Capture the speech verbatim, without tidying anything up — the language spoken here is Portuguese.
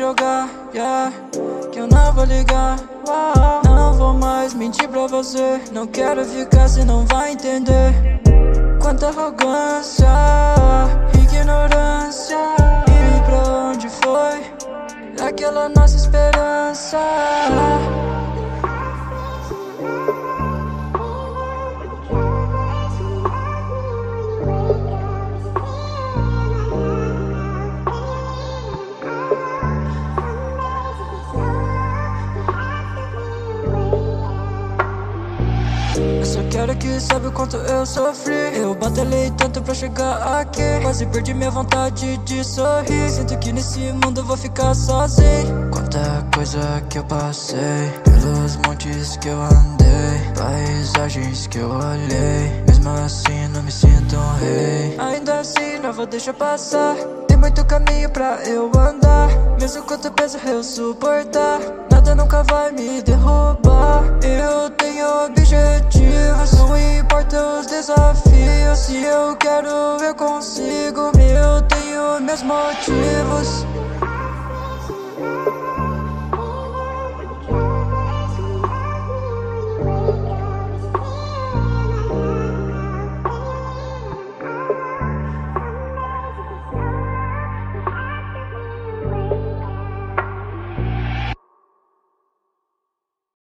jogar, yeah, que eu não vou ligar. Uau. Não vou mais mentir pra você, não quero ficar, cê não vai entender. Quanta arrogância, ignorância. E pra onde foi aquela nossa esperança? Eu só quero que saiba o quanto eu sofri. Eu batalhei tanto pra chegar aqui, quase perdi minha vontade de sorrir. Sinto que nesse mundo eu vou ficar sozinho. Quanta coisa que eu passei, pelos montes que eu andei, paisagens que eu olhei, mesmo assim não me sinto um rei. Ainda assim não vou deixar passar, tem muito caminho pra eu andar. Mesmo quanto peso eu suportar, nada nunca vai me derrubar. Eu tenho objetivos, não importa os desafios. Se eu quero, eu consigo. Eu tenho meus motivos.